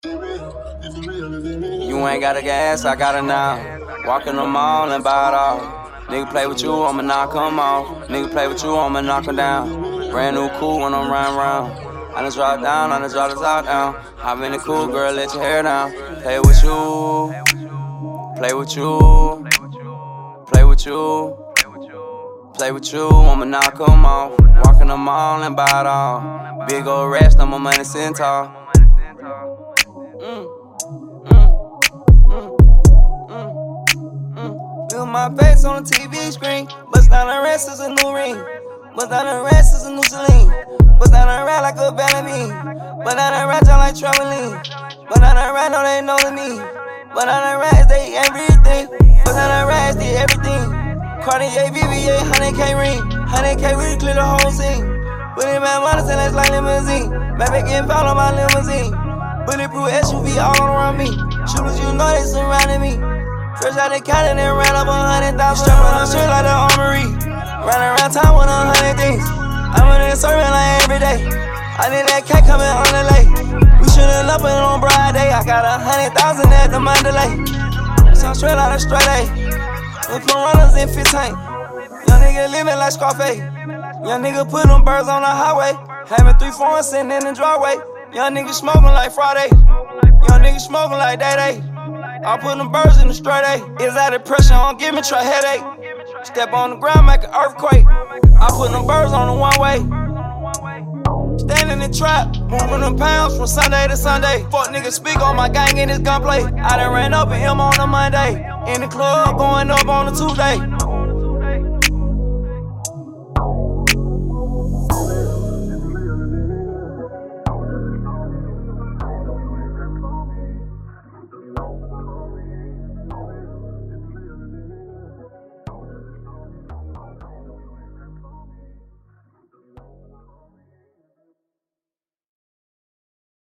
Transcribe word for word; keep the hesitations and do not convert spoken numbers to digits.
You ain't got a gas, I got it now. Walk in the mall and buy it all. Nigga play with you, I'ma knock him off. Nigga play with you, I'ma knock him down. Brand new cool when I'm riding round. I done drop down, I done drop the top down. Hop in the cool, girl, let your hair down. Play with you, play with you, play with you, play with you, I'ma knock him off. Walk in the mall and buy it all. Big old rest, I'm a money centaur. Mm. Feel my face on the T V screen. Bust down the rest is a new ring. Bust down the rest is a new Celine. Bust down the ride like a ballerine. But down the ride, y'all like trampoline. But down the ride, no, they know to me. But down the ride, they everything. But down the ride, they everything. Cartier, V V A, one hundred K ring. one hundred K, we clear the whole scene. Put in my money, and that's like limousine. Baby, getting foul on my limousine. Bulletproof S U V all around me. Shooters, you know they surrounding me. Fresh out the county, then ran up a hundred thousand. Strap on the street like the armory. Run around town with a hundred things. I'm in the serving like every day. I need that cat coming on the lake. We should've up it on Broad Day. I got a hundred thousand at the Mandalay. Sound straight out of straight A. We put runners in fifteen. Young nigga living like Scarface. Young nigga put them birds on the highway. Having three foreigns sitting in the driveway. Young nigga smoking like Friday. Young nigga smoking like Day Day. I put them birds in the straight A. Is that depression? Don't give me try headache. Step on the ground, make an earthquake. I put them birds on the one way. Stand in the trap, moving them pounds from Sunday to Sunday. Fuck niggas speak on my gang in this gunplay. I done ran up in him on a Monday. In the club, going up on a Tuesday.